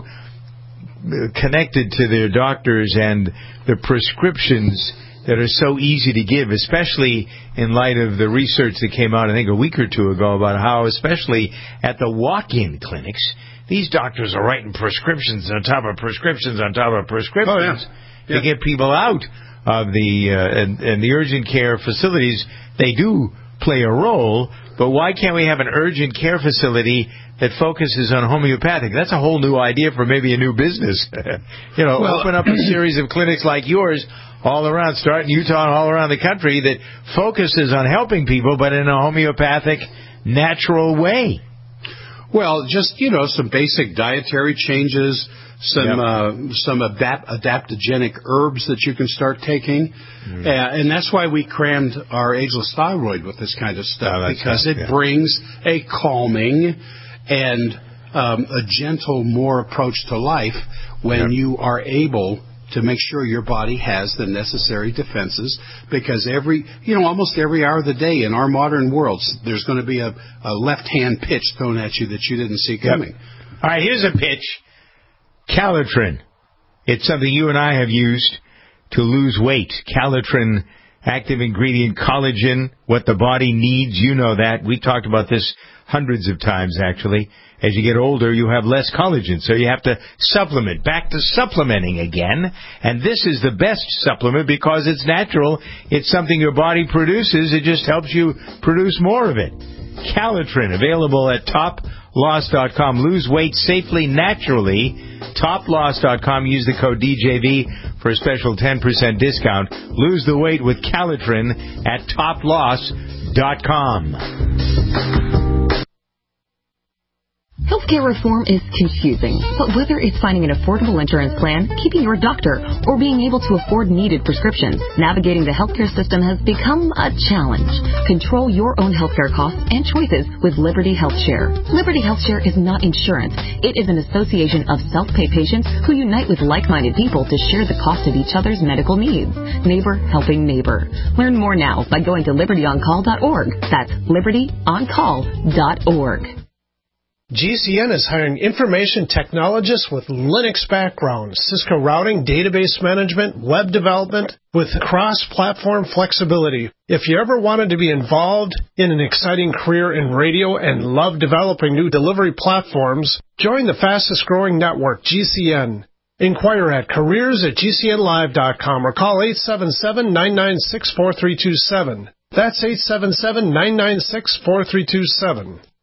connected to their doctors and the prescriptions that are so easy to give, especially in light of the research that came out, I think, a week or two ago about how, especially at the walk-in clinics, these doctors are writing prescriptions on top of prescriptions on top of prescriptions oh, yeah. Yeah. to get people out of the uh, and, and the urgent care facilities. They do play a role, but why can't we have an urgent care facility that focuses on homeopathic? That's a whole new idea for maybe a new business. you know, well, open up a series of clinics like yours all around, start in Utah and all around the country, that focuses on helping people, but in a homeopathic, natural way. Well, just, you know, some basic dietary changes, some yep. uh, some adapt- adaptogenic herbs that you can start taking. Mm. Uh, and that's why we crammed our ageless thyroid with this kind of stuff, oh, because it yeah. brings a calming and um, a gentle, more approach to life when yep. you are able to make sure your body has the necessary defenses, because every, you know, almost every hour of the day in our modern world, there's going to be a, a left-hand pitch thrown at you that you didn't see coming. Yep. All right, here's a pitch. Calitrin. It's something you and I have used to lose weight. Calitrin, active ingredient, collagen, what the body needs. You know that. We talked about this hundreds of times, actually. As you get older, you have less collagen, so you have to supplement. Back to supplementing again. And this is the best supplement because it's natural. It's something your body produces. It just helps you produce more of it. Calitrin, available at top loss dot com. Lose weight safely, naturally. top loss dot com. Use the code D J V for a special ten percent discount. Lose the weight with Calitrin at top loss dot com. Healthcare reform is confusing, but whether it's finding an affordable insurance plan, keeping your doctor, or being able to afford needed prescriptions, navigating the healthcare system has become a challenge. Control your own healthcare costs and choices with Liberty HealthShare. Liberty HealthShare is not insurance. It is an association of self-pay patients who unite with like-minded people to share the cost of each other's medical needs. Neighbor helping neighbor. Learn more now by going to liberty on call dot org. That's liberty on call dot org. G C N is hiring information technologists with Linux background, Cisco routing, database management, web development, with cross-platform flexibility. If you ever wanted to be involved in an exciting career in radio and love developing new delivery platforms, join the fastest-growing network, G C N. Inquire at careers at G C N live dot com or call eight seven seven, nine nine six, four three two seven. That's eight seven seven, nine nine six, four three two seven.